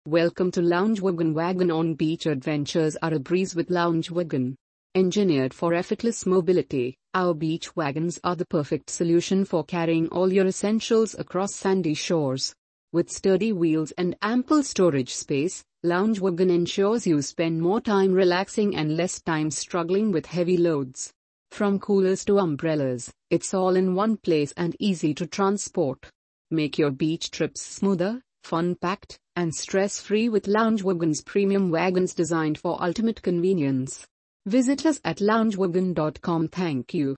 Welcome to Loungewagon. Wagon on beach adventures are a breeze with Loungewagon. Engineered for effortless mobility, our beach wagons are the perfect solution for carrying all your essentials across sandy shores. With sturdy wheels and ample storage space, Loungewagon ensures you spend more time relaxing and less time struggling with heavy loads. From coolers to umbrellas, it's all in one place and easy to transport. Make your beach trips smoother, fun-packed, and stress-free with Loungewagon's premium wagons designed for ultimate convenience. Visit us at loungewagon.com. Thank you.